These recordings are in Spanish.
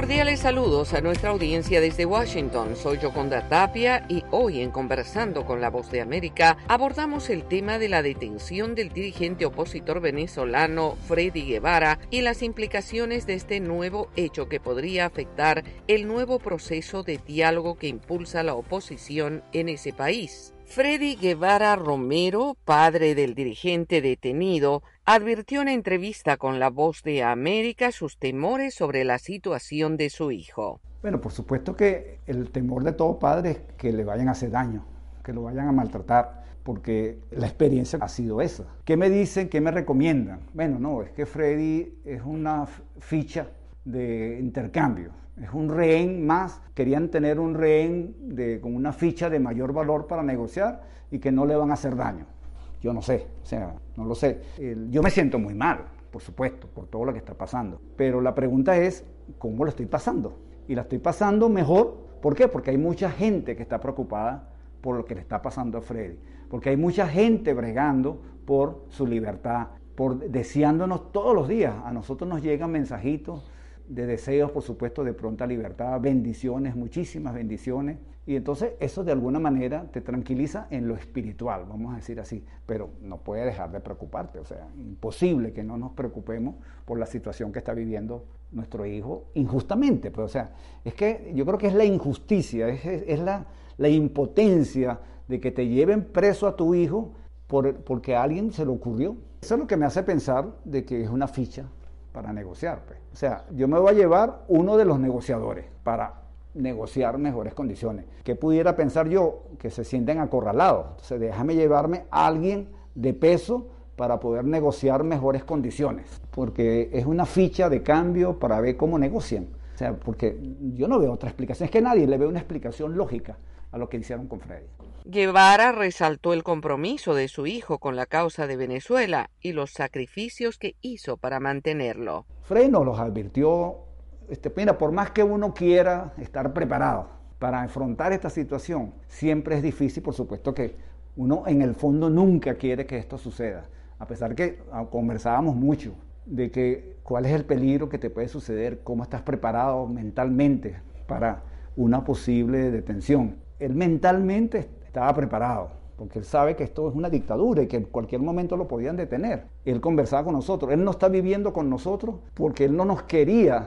Cordiales saludos a nuestra audiencia desde Washington. Soy Yoconda Tapia y hoy en Conversando con la Voz de América abordamos el tema de la detención del dirigente opositor venezolano Freddy Guevara y las implicaciones de este nuevo hecho que podría afectar el nuevo proceso de diálogo que impulsa la oposición en ese país. Freddy Guevara Romero, padre del dirigente detenido, advirtió en entrevista con La Voz de América sus temores sobre la situación de su hijo. Bueno, por supuesto que el temor de todo padre es que le vayan a hacer daño, que lo vayan a maltratar, porque la experiencia ha sido esa. ¿Qué me dicen? ¿Qué me recomiendan? Bueno, no, es que Freddy es una ficha de intercambio. Es un rehén más, querían tener un rehén con una ficha de mayor valor para negociar y que no le van a hacer daño. Yo no sé, no lo sé. Yo me siento muy mal, por supuesto, por todo lo que está pasando. Pero la pregunta es, ¿cómo lo estoy pasando? Y la estoy pasando mejor, ¿por qué? Porque hay mucha gente que está preocupada por lo que le está pasando a Freddy. Porque hay mucha gente bregando por su libertad, deseándonos todos los días. A nosotros nos llegan mensajitos de deseos, por supuesto, de pronta libertad, bendiciones, muchísimas bendiciones. Y entonces eso de alguna manera te tranquiliza en lo espiritual, vamos a decir así, pero no puede dejar de preocuparte, o sea, imposible que no nos preocupemos por la situación que está viviendo nuestro hijo injustamente, pues, o sea, es que yo creo que es la injusticia, es la impotencia de que te lleven preso a tu hijo porque a alguien se le ocurrió. Eso es lo que me hace pensar de que es una ficha para negociar, pues. O sea, yo me voy a llevar uno de los negociadores para negociar mejores condiciones. ¿Qué pudiera pensar yo? Que se sienten acorralados. Entonces, déjame llevarme a alguien de peso para poder negociar mejores condiciones, porque es una ficha de cambio para ver cómo negocian. O sea, porque yo no veo otra explicación, es que nadie le ve una explicación lógica a lo que hicieron con Freddy. Guevara resaltó el compromiso de su hijo con la causa de Venezuela y los sacrificios que hizo para mantenerlo. Freddy nos los advirtió, mira, por más que uno quiera estar preparado para afrontar esta situación, siempre es difícil, por supuesto que uno en el fondo nunca quiere que esto suceda, a pesar que conversábamos mucho de que cuál es el peligro que te puede suceder, cómo estás preparado mentalmente para una posible detención. Él mentalmente estaba preparado, porque él sabe que esto es una dictadura y que en cualquier momento lo podían detener. Él conversaba con nosotros, él no está viviendo con nosotros porque él no nos quería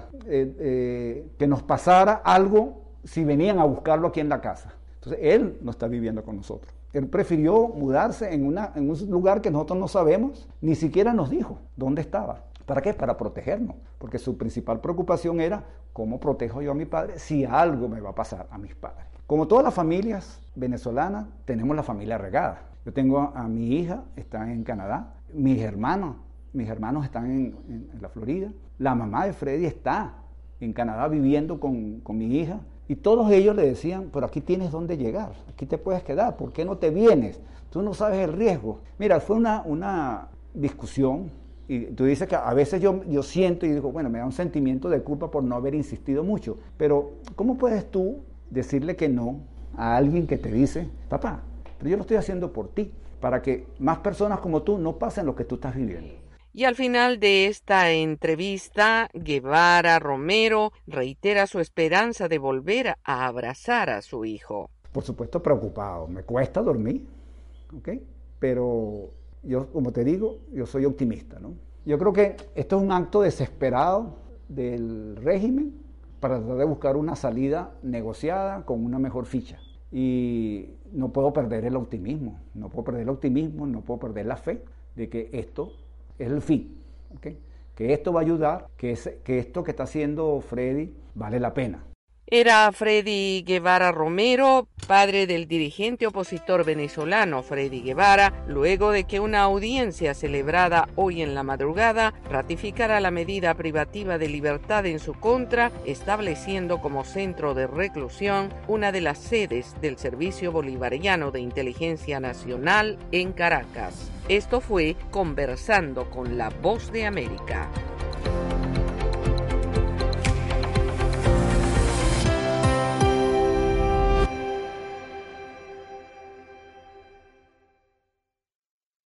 que nos pasara algo si venían a buscarlo aquí en la casa. Entonces él no está viviendo con nosotros. Él prefirió mudarse en un lugar que nosotros no sabemos, ni siquiera nos dijo dónde estaba. ¿Para qué? Para protegernos, porque su principal preocupación era cómo protejo yo a mi padre si algo me va a pasar a mis padres. Como todas las familias venezolanas, tenemos la familia regada. Yo tengo a mi hija, está en Canadá, mis hermanos están en la Florida, la mamá de Freddy está en Canadá viviendo con mi hija, y todos ellos le decían, pero aquí tienes dónde llegar, aquí te puedes quedar, ¿por qué no te vienes? Tú no sabes el riesgo. Mira, fue una discusión, y tú dices que a veces yo siento y digo, bueno, me da un sentimiento de culpa por no haber insistido mucho, pero ¿cómo puedes tú decirle que no a alguien que te dice, papá, pero yo lo estoy haciendo por ti, para que más personas como tú no pasen lo que tú estás viviendo? Y al final de esta entrevista, Guevara Romero reitera su esperanza de volver a abrazar a su hijo. Por supuesto preocupado, me cuesta dormir, ¿ok? Pero yo, como te digo, yo soy optimista, ¿no? Yo creo que esto es un acto desesperado del régimen para tratar de buscar una salida negociada con una mejor ficha. Y no puedo perder el optimismo, no puedo perder la fe de que esto es el fin, ¿okay? Que esto va a ayudar, que esto que está haciendo Freddy vale la pena. Era Freddy Guevara Romero, padre del dirigente opositor venezolano Freddy Guevara, luego de que una audiencia celebrada hoy en la madrugada ratificara la medida privativa de libertad en su contra, estableciendo como centro de reclusión una de las sedes del Servicio Bolivariano de Inteligencia Nacional en Caracas. Esto fue Conversando con la Voz de América.